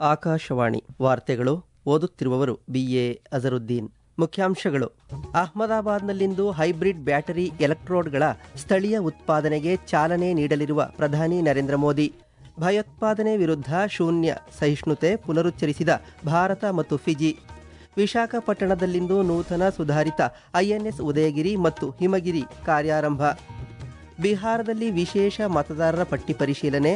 ಆಕಾಶವಾಣಿ ವಾರ್ತೆಗಳು. ಓದುತ್ತಿರುವವರು BA ಅಜರುದ್ದೀನ್. ಮುಖ್ಯಾಂಶಗಳು: ಅಹ್ಮದಾಬಾದ್ನಲ್ಲಿಂದು ಹೈಬ್ರಿಡ್ ಬ್ಯಾಟರಿ ಎಲೆಕ್ಟ್ರೋಡ್ಗಳ ಸ್ಥಳೀಯ ಉತ್ಪಾದನೆಗೆ ಚಾಲನೆ ನೀಡಲಿರುವ ಪ್ರಧಾನಿ ನರೇಂದ್ರ ಮೋದಿ. ಭಯೋತ್ಪಾದನೆ ವಿರುದ್ಧ ಶೂನ್ಯ ಸಹಿಷ್ಣುತೆ ಪುನರುಚ್ಚರಿಸಿದ ಭಾರತ ಮತ್ತು ಫಿಜಿ. ವಿಶಾಖಪಟ್ಟಣದಲ್ಲಿಂದು ನೂತನ ಸುಧಾರಿತ INS ಉದಯಗಿರಿ ಮತ್ತು ಹಿಮಗಿರಿ ಕಾರ್ಯಾರಂಭ. ಬಿಹಾರದಲ್ಲಿ ವಿಶೇಷ ಮತದಾರರ ಪಟ್ಟಿ ಪರಿಶೀಲನೆ,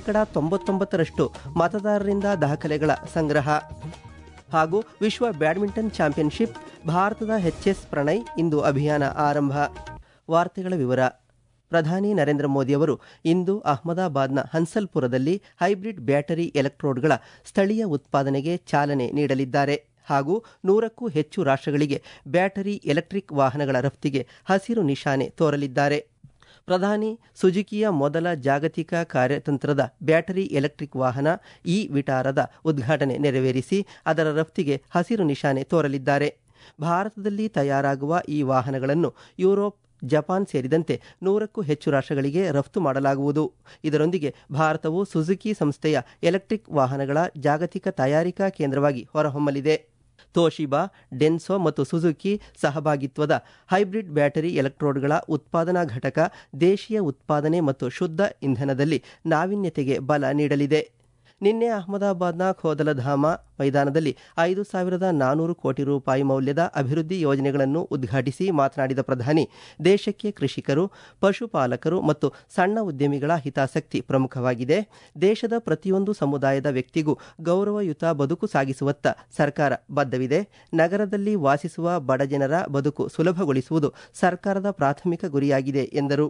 99% ಮತದಾರರಿಂದ ದಾಖಲೆಗಳ ಸಂಗ್ರಹ. ಹಾಗೂ ವಿಶ್ವ ಬ್ಯಾಡ್ಮಿಂಟನ್ ಚಾಂಪಿಯನ್ಶಿಪ್, ಭಾರತದ HS ಪ್ರಣಯ್ ಇಂದು ಅಭಿಯಾನ ಆರಂಭ. ವಾರ್ತೆಗಳ ವಿವರ. ಪ್ರಧಾನಿ ನರೇಂದ್ರ ಮೋದಿಯವರು ಇಂದು ಅಹ್ಮದಾಬಾದ್ನ ಹನ್ಸಲ್ಪುರದಲ್ಲಿ ಹೈಬ್ರಿಡ್ ಬ್ಯಾಟರಿ ಎಲೆಕ್ಟ್ರೋಡ್ಗಳ ಸ್ಥಳೀಯ ಉತ್ಪಾದನೆಗೆ ಚಾಲನೆ ನೀಡಲಿದ್ದಾರೆ ಹಾಗೂ 100ಕ್ಕೂ ಹೆಚ್ಚು ರಾಷ್ಟ್ರಗಳಿಗೆ ಬ್ಯಾಟರಿ ಎಲೆಕ್ಟ್ರಿಕ್ ವಾಹನಗಳ ರಫ್ತಿಗೆ ಹಸಿರು ನಿಶಾನೆ ತೋರಲಿದ್ದಾರೆ. ಪ್ರಧಾನಿ ಸುಜುಕಿಯ ಮೊದಲ ಜಾಗತಿಕ ಕಾರ್ಯತಂತ್ರದ ಬ್ಯಾಟರಿ ಎಲೆಕ್ಟ್ರಿಕ್ ವಾಹನ ವಿಟಾರದ ಉದ್ಘಾಟನೆ ನೆರವೇರಿಸಿ ಅದರ ರಫ್ತಿಗೆ ಹಸಿರು ನಿಶಾನೆ ತೋರಲಿದ್ದಾರೆ. ಭಾರತದಲ್ಲಿ ತಯಾರಾಗುವ ಈ ವಾಹನಗಳನ್ನು ಯುರೋಪ್, ಜಪಾನ್ ಸೇರಿದಂತೆ 100ಕ್ಕೂ ಹೆಚ್ಚು ರಾಷ್ಟ್ರಗಳಿಗೆ ರಫ್ತು ಮಾಡಲಾಗುವುದು. ಇದರೊಂದಿಗೆ ಭಾರತವು ಸುಜುಕಿ ಸಂಸ್ಥೆಯ ಎಲೆಕ್ಟ್ರಿಕ್ ವಾಹನಗಳ ಜಾಗತಿಕ ತಯಾರಿಕಾ ಕೇಂದ್ರವಾಗಿ ಹೊರಹೊಮ್ಮಲಿದೆ. ತೋಶಿಬಾ, ಡೆನ್ಸೋ ಮತ್ತು ಸುಜುಕಿ ಸಹಭಾಗಿತ್ವದ ಹೈಬ್ರಿಡ್ ಬ್ಯಾಟರಿ ಎಲೆಕ್ಟ್ರೋಡ್ಗಳ ಉತ್ಪಾದನಾ ಘಟಕ ದೇಶೀಯ ಉತ್ಪಾದನೆ ಮತ್ತು ಶುದ್ಧ ಇಂಧನದಲ್ಲಿ ನಾವೀನ್ಯತೆಗೆ ಬಲ ನೀಡಲಿದೆ. ನಿನ್ನೆ ಅಹ್ಮದಾಬಾದ್ನ ಖೋದಲಧಾಮ ಮೈದಾನದಲ್ಲಿ 5,400 ಕೋಟಿ ರೂಪಾಯಿ ಮೌಲ್ಯದ ಅಭಿವೃದ್ಧಿ ಯೋಜನೆಗಳನ್ನು ಉದ್ಘಾಟಿಸಿ ಮಾತನಾಡಿದ ಪ್ರಧಾನಿ, ದೇಶಕ್ಕೆ ಕೃಷಿಕರು, ಪಶುಪಾಲಕರು ಮತ್ತು ಸಣ್ಣ ಉದ್ಯಮಿಗಳ ಹಿತಾಸಕ್ತಿ ಪ್ರಮುಖವಾಗಿದೆ. ದೇಶದ ಪ್ರತಿಯೊಂದು ಸಮುದಾಯದ ವ್ಯಕ್ತಿಗೂ ಗೌರವಯುತ ಬದುಕು ಸಾಗಿಸುವತ್ತ ಸರ್ಕಾರ ಬದ್ಧವಿದೆ. ನಗರದಲ್ಲಿ ವಾಸಿಸುವ ಬಡಜನರ ಬದುಕು ಸುಲಭಗೊಳಿಸುವುದು ಸರ್ಕಾರದ ಪ್ರಾಥಮಿಕ ಗುರಿಯಾಗಿದೆ ಎಂದರು.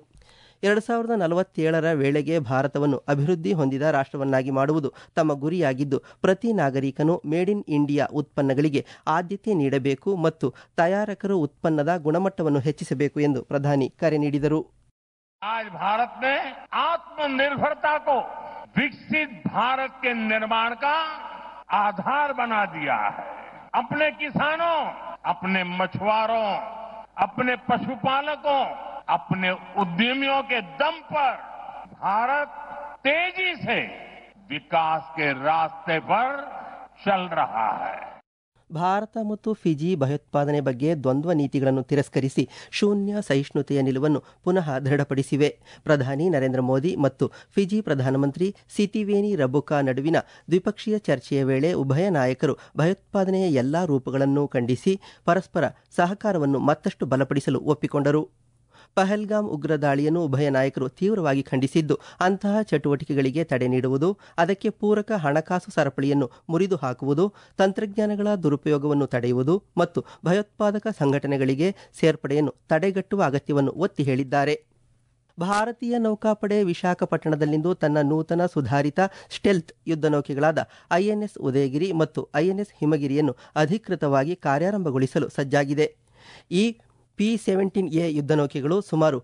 2047ರ ವೇಳೆಗೆ ಭಾರತವನ್ನು ಅಭಿವೃದ್ಧಿ ಹೊಂದಿದ ರಾಷ್ಟ್ರವನ್ನಾಗಿ ಮಾಡುವುದು ತಮ್ಮ ಗುರಿಯಾಗಿದ್ದು, ಪ್ರತಿ ನಾಗರಿಕನು ಮೇಡ್ ಇನ್ ಇಂಡಿಯಾ ಉತ್ಪನ್ನಗಳಿಗೆ ಆದ್ಯತೆ ನೀಡಬೇಕು ಮತ್ತು ತಯಾರಕರು ಉತ್ಪನ್ನದ ಗುಣಮಟ್ಟವನ್ನು ಹೆಚ್ಚಿಸಬೇಕು ಎಂದು ಪ್ರಧಾನಿ ಕರೆ ನೀಡಿದರು. आज भारत ने आत्मनिर्भरता को विकसित भारत के निर्माण का आधार बना दिया है. अपने किसानों, अपने मछुआरों, अपने पशुपालकों, अपने उद्यमियों के दम पर भारत तेजी से विकास के रास्ते पर चल रहा है. ಭಾರತ ಮತ್ತು ಫಿಜಿ ಭಯೋತ್ಪಾದನೆ ಬಗ್ಗೆ ದ್ವಂದ್ವ ನೀತಿಗಳನ್ನು ತಿರಸ್ಕರಿಸಿ ಶೂನ್ಯ ಸಹಿಷ್ಣುತೆಯ ನಿಲುವನ್ನು ಪುನಃ ದೃಢಪಡಿಸಿವೆ. ಪ್ರಧಾನಿ ನರೇಂದ್ರ ಮೋದಿ ಮತ್ತು ಫಿಜಿ ಪ್ರಧಾನಮಂತ್ರಿ ಸಿತಿವೇನಿ ರಬುಕಾ ನಡುವಿನ ದ್ವಿಪಕ್ಷೀಯ ಚರ್ಚೆಯ ವೇಳೆ ಉಭಯ ನಾಯಕರು ಭಯೋತ್ಪಾದನೆಯ ಎಲ್ಲಾ ರೂಪಗಳನ್ನು ಖಂಡಿಸಿ ಪರಸ್ಪರ ಸಹಕಾರವನ್ನು ಮತ್ತಷ್ಟು ಬಲಪಡಿಸಲು ಒಪ್ಪಿಕೊಂಡರು. ಪಹಲ್ಗಾಮ್ ಉಗ್ರ ದಾಳಿಯನ್ನು ಉಭಯ ನಾಯಕರು ತೀವ್ರವಾಗಿ ಖಂಡಿಸಿದ್ದು, ಅಂತಹ ಚಟುವಟಿಕೆಗಳಿಗೆ ತಡೆ ನೀಡುವುದು, ಅದಕ್ಕೆ ಪೂರಕ ಹಣಕಾಸು ಸರಪಳಿಯನ್ನು ಮುರಿದು ಹಾಕುವುದು, ತಂತ್ರಜ್ಞಾನಗಳ ದುರುಪಯೋಗವನ್ನು ತಡೆಯುವುದು ಮತ್ತು ಭಯೋತ್ಪಾದಕ ಸಂಘಟನೆಗಳಿಗೆ ಸೇರ್ಪಡೆಯನ್ನು ತಡೆಗಟ್ಟುವ ಅಗತ್ಯವನ್ನು ಒತ್ತಿ ಹೇಳಿದ್ದಾರೆ. ಭಾರತೀಯ ನೌಕಾಪಡೆ ವಿಶಾಖಪಟ್ಟಣದಲ್ಲಿಂದು ತನ್ನ ನೂತನ ಸುಧಾರಿತ ಸ್ಟೆಲ್ತ್ ಯುದ್ಧ ನೌಕೆಗಳಾದ INS ಉದಯಗಿರಿ ಮತ್ತು INS ಹಿಮಗಿರಿಯನ್ನು ಅಧಿಕೃತವಾಗಿ ಕಾರ್ಯಾರಂಭಗೊಳಿಸಲು ಸಜ್ಜಾಗಿದೆ. ಈ P-17A ಯುದ್ಧ ನೌಕೆಗಳು ಸುಮಾರು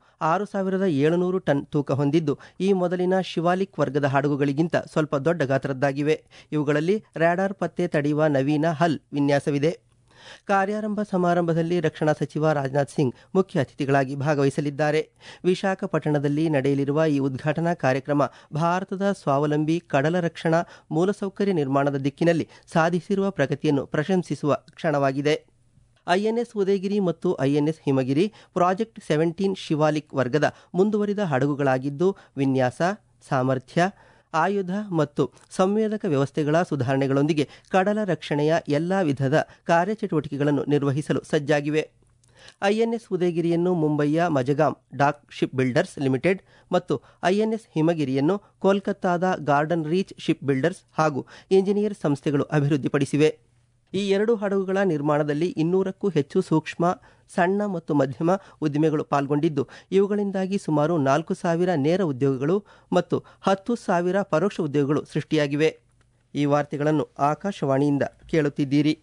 6,700 ಟನ್ ತೂಕ ಹೊಂದಿದ್ದು, ಈ ಮೊದಲಿನ ಶಿವಾಲಿಕ್ ವರ್ಗದ ಹಡಗುಗಳಿಗಿಂತ ಸ್ವಲ್ಪ ದೊಡ್ಡ ಗಾತ್ರದ್ದಾಗಿವೆ. ಇವುಗಳಲ್ಲಿ ರ್ಯಾಡಾರ್ ಪತ್ತೆ ತಡೆಯುವ ನವೀನ ಹಲ್ ವಿನ್ಯಾಸವಿದೆ. ಕಾರ್ಯಾರಂಭ ಸಮಾರಂಭದಲ್ಲಿ ರಕ್ಷಣಾ ಸಚಿವ ರಾಜನಾಥ್ ಸಿಂಗ್ ಮುಖ್ಯ ಅತಿಥಿಗಳಾಗಿ ಭಾಗವಹಿಸಲಿದ್ದಾರೆ. ವಿಶಾಖಪಟ್ಟಣದಲ್ಲಿ ನಡೆಯಲಿರುವ ಈ ಉದ್ಘಾಟನಾ ಕಾರ್ಯಕ್ರಮ ಭಾರತದ ಸ್ವಾವಲಂಬಿ ಕಡಲ ರಕ್ಷಣಾ ಮೂಲಸೌಕರ್ಯ ನಿರ್ಮಾಣದ ದಿಕ್ಕಿನಲ್ಲಿ ಸಾಧಿಸಿರುವ ಪ್ರಗತಿಯನ್ನು ಪ್ರಶಂಸಿಸುವ ಕ್ಷಣವಾಗಿದೆ. INS ಉದಯಗಿರಿ ಮತ್ತು INS ಹಿಮಗಿರಿ ಪ್ರಾಜೆಕ್ಟ್ 17 ಶಿವಾಲಿಕ್ ವರ್ಗದ ಮುಂದುವರಿದ ಹಡಗುಗಳಾಗಿದ್ದು, ವಿನ್ಯಾಸ, ಸಾಮರ್ಥ್ಯ, ಆಯುಧ ಮತ್ತು ಸಂವೇದಕ ವ್ಯವಸ್ಥೆಗಳ ಸುಧಾರಣೆಗಳೊಂದಿಗೆ ಕಡಲ ರಕ್ಷಣೆಯ ಎಲ್ಲಾ ವಿಧದ ಕಾರ್ಯಚಟುವಟಿಕೆಗಳನ್ನು ನಿರ್ವಹಿಸಲು ಸಜ್ಜಾಗಿವೆ. INS ಉದಯಗಿರಿಯನ್ನು ಮುಂಬಯಿಯ Mazagon dock ship builders limited ಮತ್ತು INS ಹಿಮಗಿರಿಯನ್ನು ಕೋಲ್ಕತ್ತಾದ ಗಾರ್ಡನ್ ರೀಚ್ ಶಿಪ್ ಬಿಲ್ಡರ್ಸ್ ಹಾಗೂ ಇಂಜಿನಿಯರ್ ಸಂಸ್ಥೆಗಳು ಅಭಿವೃದ್ಧಿಪಡಿಸಿವೆ. ಈ ಎರಡು ಹಡಗುಗಳ ನಿರ್ಮಾಣದಲ್ಲಿ 200ಕ್ಕೂ ಹೆಚ್ಚು ಸೂಕ್ಷ್ಮ, ಸಣ್ಣ ಮತ್ತು ಮಧ್ಯಮ ಉದ್ದಿಮೆಗಳು ಪಾಲ್ಗೊಂಡಿದ್ದು, ಇವುಗಳಿಂದಾಗಿ ಸುಮಾರು 4,000 ನೇರ ಉದ್ಯೋಗಗಳು ಮತ್ತು 10,000 ಪರೋಕ್ಷ ಉದ್ಯೋಗಗಳು ಸೃಷ್ಟಿಯಾಗಿವೆ. ಈ ವಾರ್ತೆಗಳನ್ನು ಆಕಾಶವಾಣಿಯಿಂದ ಕೇಳುತ್ತಿದ್ದೀರಿ.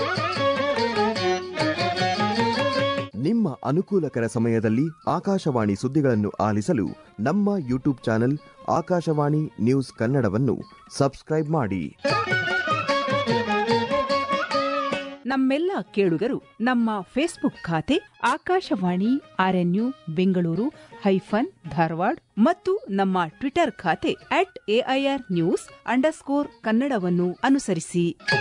ನಿಮ್ಮ ಅನುಕೂಲಕರ ಸಮಯದಲ್ಲಿ ಆಕಾಶವಾಣಿ ಸುದ್ದಿಗಳನ್ನು ಆಲಿಸಲು ನಮ್ಮ ಯೂಟ್ಯೂಬ್ ಚಾನೆಲ್ ಆಕಾಶವಾಣಿ ನ್ಯೂಸ್ ಕನ್ನಡವನ್ನು ಸಬ್ಸ್ಕ್ರೈಬ್ ಮಾಡಿ. ನಮ್ಮೆಲ್ಲ ಕೇಳುಗರು ನಮ್ಮ ಫೇಸ್ಬುಕ್ ಖಾತೆ ಆಕಾಶವಾಣಿ ಆರ್ಎನ್ಯು ಬೆಂಗಳೂರು ಧಾರವಾಡ ಮತ್ತು ನಮ್ಮ ಟ್ವಿಟರ್ ಖಾತೆ @AIRnews_ಕನ್ನಡವನ್ನು ಅನುಸರಿಸಿ.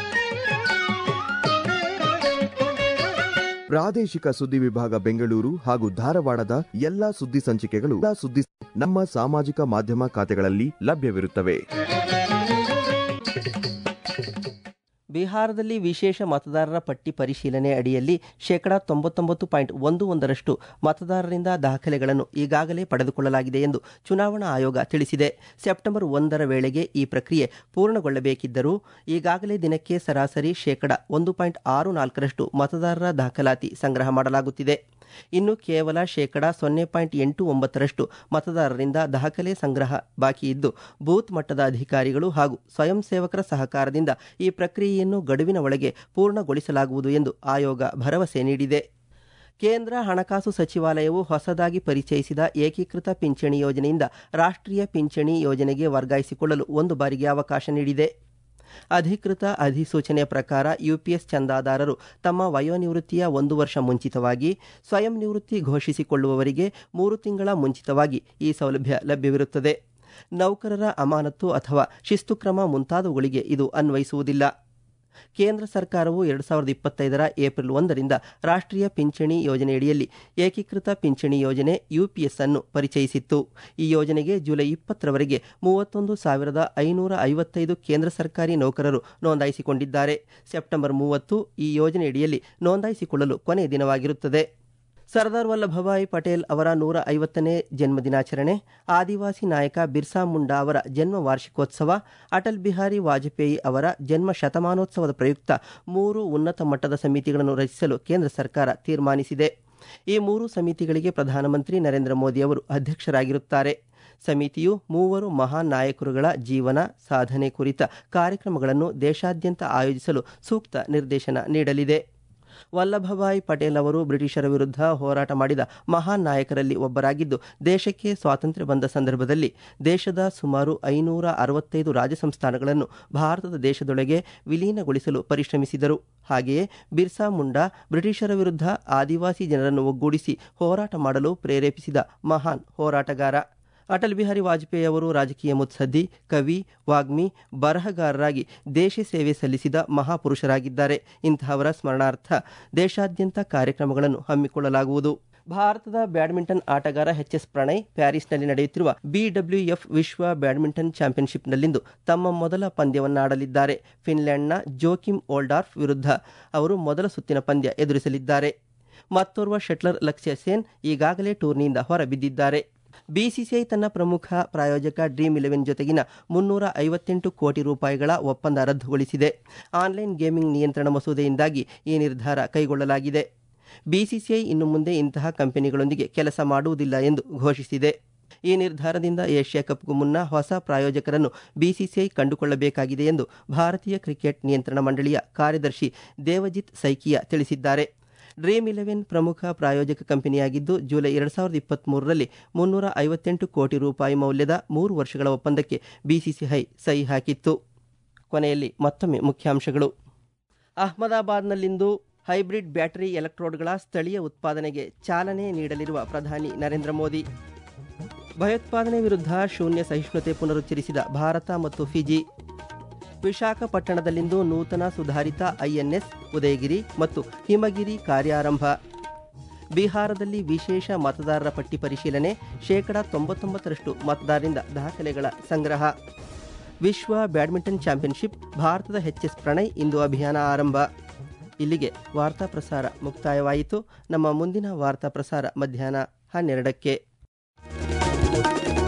ಪ್ರಾದೇಶಿಕ ಸುದ್ದಿ ವಿಭಾಗ ಬೆಂಗಳೂರು ಹಾಗೂ ಧಾರವಾಡದ ಎಲ್ಲಾ ಸುದ್ದಿ ಸಂಚಿಕೆಗಳು ನಮ್ಮ ಸಾಮಾಜಿಕ ಮಾಧ್ಯಮ ಖಾತೆಗಳಲ್ಲಿ ಲಭ್ಯವಿರುತ್ತವೆ. ಬಿಹಾರದಲ್ಲಿ ವಿಶೇಷ ಮತದಾರರ ಪಟ್ಟಿ ಪರಿಶೀಲನೆ ಅಡಿಯಲ್ಲಿ 99.11% ಮತದಾರರಿಂದ ದಾಖಲೆಗಳನ್ನು ಈಗಾಗಲೇ ಪಡೆದುಕೊಳ್ಳಲಾಗಿದೆ ಎಂದು ಚುನಾವಣಾ ಆಯೋಗ ತಿಳಿಸಿದೆ. ಸೆಪ್ಟೆಂಬರ್ 1ರ ವೇಳೆಗೆ ಈ ಪ್ರಕ್ರಿಯೆ ಪೂರ್ಣಗೊಳ್ಳಬೇಕಿದ್ದರೂ ಈಗಾಗಲೇ ದಿನಕ್ಕೆ ಸರಾಸರಿ 1.64% ಮತದಾರರ ದಾಖಲಾತಿ ಸಂಗ್ರಹ ಮಾಡಲಾಗುತ್ತಿದೆ. ಇನ್ನು ಕೇವಲ 0.89% ಮತದಾರರಿಂದ ದಾಖಲೆ ಸಂಗ್ರಹ ಬಾಕಿ ಇದ್ದು, ಬೂತ್ ಮಟ್ಟದ ಅಧಿಕಾರಿಗಳು ಹಾಗೂ ಸ್ವಯಂ ಸೇವಕರ ಸಹಕಾರದಿಂದ ಈ ಪ್ರಕ್ರಿಯೆಯನ್ನು ಗಡುವಿನ ಒಳಗೆ ಪೂರ್ಣಗೊಳಿಸಲಾಗುವುದು ಎಂದು ಆಯೋಗ ಭರವಸೆ ನೀಡಿದೆ. ಕೇಂದ್ರ ಹಣಕಾಸು ಸಚಿವಾಲಯವು ಹೊಸದಾಗಿ ಪರಿಚಯಿಸಿದ ಏಕೀಕೃತ ಪಿಂಚಣಿ ಯೋಜನೆಯಿಂದ ರಾಷ್ಟ್ರೀಯ ಪಿಂಚಣಿ ಯೋಜನೆಗೆ ವರ್ಗಾಯಿಸಿಕೊಳ್ಳಲು ಒಂದು ಬಾರಿಗೆ ಅವಕಾಶ ನೀಡಿದೆ. ಅಧಿಕೃತ ಅಧಿಸೂಚನೆಯ ಪ್ರಕಾರ ಯುಪಿಎಸ್ ಚಂದಾದಾರರು ತಮ್ಮ ವಯೋನಿವೃತ್ತಿಯ 1 ವರ್ಷ ಮುಂಚಿತವಾಗಿ, ಸ್ವಯಂ ನಿವೃತ್ತಿ ಘೋಷಿಸಿಕೊಳ್ಳುವವರಿಗೆ 3 ತಿಂಗಳ ಮುಂಚಿತವಾಗಿ ಈ ಸೌಲಭ್ಯ ಲಭ್ಯವಿರುತ್ತದೆ. ನೌಕರರ ಅಮಾನತು ಅಥವಾ ಶಿಸ್ತು ಕ್ರಮ ಮುಂತಾದವುಗಳಿಗೆ ಇದು ಅನ್ವಯಿಸುವುದಿಲ್ಲ. ಕೇಂದ್ರ ಸರ್ಕಾರವು 2025ರ ಏಪ್ರಿಲ್ 1ರಿಂದ ರಾಷ್ಟ್ರೀಯ ಪಿಂಚಣಿ ಯೋಜನೆಯಡಿಯಲ್ಲಿ ಏಕೀಕೃತ ಪಿಂಚಣಿ ಯೋಜನೆ ಯುಪಿಎಸ್ ಅನ್ನು ಪರಿಚಯಿಸಿತ್ತು. ಈ ಯೋಜನೆಗೆ ಜುಲೈ 20ರವರೆಗೆ 31,555 ಕೇಂದ್ರ ಸರ್ಕಾರಿ ನೌಕರರು ನೋಂದಾಯಿಸಿಕೊಂಡಿದ್ದಾರೆ. ಸೆಪ್ಟೆಂಬರ್ 30 ಈ ಯೋಜನೆಯಡಿಯಲ್ಲಿ ನೋಂದಾಯಿಸಿಕೊಳ್ಳಲು ಕೊನೆಯ ದಿನವಾಗಿರುತ್ತದೆ. ಸರ್ದಾರ್ ವಲ್ಲಭಭಾಯಿ ಪಟೇಲ್ ಅವರ 150ನೇ ಜನ್ಮದಿನಾಚರಣೆ, ಆದಿವಾಸಿ ನಾಯಕ ಬಿರ್ಸಾ ಮುಂಡಾ ಅವರ ಜನ್ಮ ವಾರ್ಷಿಕೋತ್ಸವ, ಅಟಲ್ ಬಿಹಾರಿ ವಾಜಪೇಯಿ ಅವರ ಜನ್ಮ ಶತಮಾನೋತ್ಸವದ ಪ್ರಯುಕ್ತ 3 ಉನ್ನತ ಮಟ್ಟದ ಸಮಿತಿಗಳನ್ನು ರಚಿಸಲು ಕೇಂದ್ರ ಸರ್ಕಾರ ತೀರ್ಮಾನಿಸಿದೆ. ಈ 3 ಸಮಿತಿಗಳಿಗೆ ಪ್ರಧಾನಮಂತ್ರಿ ನರೇಂದ್ರ ಮೋದಿ ಅವರು ಅಧ್ಯಕ್ಷರಾಗಿರುತ್ತಾರೆ. ಸಮಿತಿಯು 3 ಮಹಾನ್ ನಾಯಕರುಗಳ ಜೀವನ ಸಾಧನೆ ಕುರಿತ ಕಾರ್ಯಕ್ರಮಗಳನ್ನು ದೇಶಾದ್ಯಂತ ಆಯೋಜಿಸಲು ಸೂಕ್ತ ನಿರ್ದೇಶನ ನೀಡಲಿದೆ. ವಲ್ಲಭಭಾಯಿ ಪಟೇಲ್ ಅವರು ಬ್ರಿಟಿಷರ ವಿರುದ್ಧ ಹೋರಾಟ ಮಾಡಿದ ಮಹಾನ್ ನಾಯಕರಲ್ಲಿ ಒಬ್ಬರಾಗಿದ್ದು, ದೇಶಕ್ಕೆ ಸ್ವಾತಂತ್ರ್ಯ ಬಂದ ಸಂದರ್ಭದಲ್ಲಿ ದೇಶದ ಸುಮಾರು 565 ರಾಜ್ಯ ಸಂಸ್ಥಾನಗಳನ್ನು ಭಾರತದ ದೇಶದೊಳಗೆ ವಿಲೀನಗೊಳಿಸಲು ಪರಿಶ್ರಮಿಸಿದರು. ಹಾಗೆಯೇ ಬಿರ್ಸಾ ಮುಂಡಾ ಬ್ರಿಟಿಷರ ವಿರುದ್ಧ ಆದಿವಾಸಿ ಜನರನ್ನು ಒಗ್ಗೂಡಿಸಿ ಹೋರಾಟ ಮಾಡಲು ಪ್ರೇರೇಪಿಸಿದ ಮಹಾನ್ ಹೋರಾಟಗಾರ. ಅಟಲ್ ಬಿಹಾರಿ ವಾಜಪೇಯಿ ಅವರು ರಾಜಕೀಯ ಮುತ್ಸದ್ದಿ, ಕವಿ, ವಾಗ್ಮಿ, ಬರಹಗಾರರಾಗಿ ದೇಶ ಸೇವೆ ಸಲ್ಲಿಸಿದ ಮಹಾಪುರುಷರಾಗಿದ್ದಾರೆ. ಇಂತಹವರ ಸ್ಮರಣಾರ್ಥ ದೇಶಾದ್ಯಂತ ಕಾರ್ಯಕ್ರಮಗಳನ್ನು ಹಮ್ಮಿಕೊಳ್ಳಲಾಗುವುದು. ಭಾರತದ ಬ್ಯಾಡ್ಮಿಂಟನ್ ಆಟಗಾರ ಎಚ್.ಎಸ್. ಪ್ರಣಯ್ ಪ್ಯಾರಿಸ್ನಲ್ಲಿ ನಡೆಯುತ್ತಿರುವ BWF ವಿಶ್ವ ಬ್ಯಾಡ್ಮಿಂಟನ್ ಚಾಂಪಿಯನ್ಶಿಪ್ನಲ್ಲಿಂದು ತಮ್ಮ ಮೊದಲ ಪಂದ್ಯವನ್ನಾಡಲಿದ್ದಾರೆ. ಫಿನ್ಲೆಂಡ್ನ ಜೋಕಿಮ್ ಓಲ್ಡಾರ್ಫ್ ವಿರುದ್ಧ ಅವರು ಮೊದಲ ಸುತ್ತಿನ ಪಂದ್ಯ ಎದುರಿಸಲಿದ್ದಾರೆ. ಮತ್ತೋರ್ವ ಶಟ್ಲರ್ ಲಕ್ಷ್ಯ ಸೇನ್ ಈಗಾಗಲೇ ಟೂರ್ನಿಯಿಂದ ಹೊರಬಿದ್ದಿದ್ದಾರೆ. ಬಿಸಿಸಿಐ ತನ್ನ ಪ್ರಮುಖ ಪ್ರಾಯೋಜಕ ಡ್ರೀಮ್11 ಜೊತೆಗಿನ 358 ಕೋಟಿ ರೂಪಾಯಿಗಳ ಒಪ್ಪಂದ ರದ್ದುಗೊಳಿಸಿದೆ. ಆನ್ಲೈನ್ ಗೇಮಿಂಗ್ ನಿಯಂತ್ರಣ ಮಸೂದೆಯಿಂದಾಗಿ ಈ ನಿರ್ಧಾರ ಕೈಗೊಳ್ಳಲಾಗಿದೆ. ಬಿಸಿಸಿಐ ಇನ್ನು ಮುಂದೆ ಇಂತಹ ಕಂಪನಿಗಳೊಂದಿಗೆ ಕೆಲಸ ಮಾಡುವುದಿಲ್ಲ ಎಂದು ಘೋಷಿಸಿದೆ. ಈ ನಿರ್ಧಾರದಿಂದ ಏಷ್ಯಾ ಕಪ್ಗೂ ಮುನ್ನ ಹೊಸ ಪ್ರಾಯೋಜಕರನ್ನು ಬಿಸಿಸಿಐ ಕಂಡುಕೊಳ್ಳಬೇಕಾಗಿದೆ ಎಂದು ಭಾರತೀಯ ಕ್ರಿಕೆಟ್ ನಿಯಂತ್ರಣ ಮಂಡಳಿಯ ಕಾರ್ಯದರ್ಶಿ ದೇವಜಿತ್ ಸೈಕಿಯಾ ತಿಳಿಸಿದ್ದಾರೆ. ಡ್ರೀಮ್11 ಪ್ರಮುಖ ಪ್ರಾಯೋಜಕ ಕಂಪನಿಯಾಗಿದ್ದು, ಜುಲೈ 2023ರಲ್ಲಿ 358 ಕೋಟಿ ರೂಪಾಯಿ ಮೌಲ್ಯದ 3 ವರ್ಷಗಳ ಒಪ್ಪಂದಕ್ಕೆ ಬಿಸಿಸಿಐ ಸಹಿ ಹಾಕಿತ್ತು. ಕೊನೆಯಲ್ಲಿ ಮತ್ತೊಮ್ಮೆ ಮುಖ್ಯಾಂಶಗಳು. ಅಹಮದಾಬಾದ್ನಲ್ಲಿಂದು ಹೈಬ್ರಿಡ್ ಬ್ಯಾಟರಿ ಎಲೆಕ್ಟ್ರೋಡ್ಗಳ ಸ್ಥಳೀಯ ಉತ್ಪಾದನೆಗೆ ಚಾಲನೆ ನೀಡಲಿರುವ ಪ್ರಧಾನಿ ನರೇಂದ್ರ ಮೋದಿ. ಭಯೋತ್ಪಾದನೆ ವಿರುದ್ಧ ಶೂನ್ಯ ಸಹಿಷ್ಣುತೆ ಪುನರುಚ್ಚರಿಸಿದ ಭಾರತ ಮತ್ತು ಫಿಜಿ. ವಿಶಾಖಪಟ್ಟಣದಲ್ಲಿಂದು ನೂತನ ಸುಧಾರಿತ ಐಎನ್ಎಸ್ ಉದಯಗಿರಿ ಮತ್ತು ಹಿಮಗಿರಿ ಕಾರ್ಯಾರಂಭ. ಬಿಹಾರದಲ್ಲಿ ವಿಶೇಷ ಮತದಾರರ ಪಟ್ಟಿ ಪರಿಶೀಲನೆ, 99% ಮತದಾರರಿಂದ ದಾಖಲೆಗಳ ಸಂಗ್ರಹ. ವಿಶ್ವ ಬ್ಯಾಡ್ಮಿಂಟನ್ ಚಾಂಪಿಯನ್ಶಿಪ್, ಭಾರತದ ಎಚ್.ಎಸ್. ಪ್ರಣಯ್ ಇಂದು ಅಭಿಯಾನ ಆರಂಭ. ಇಲ್ಲಿಗೆ ವಾರ್ತಾ ಪ್ರಸಾರ ಮುಕ್ತಾಯವಾಯಿತು. ನಮ್ಮ ಮುಂದಿನ ವಾರ್ತಾ ಪ್ರಸಾರ ಮಧ್ಯಾಹ್ನ 12ಕ್ಕೆ.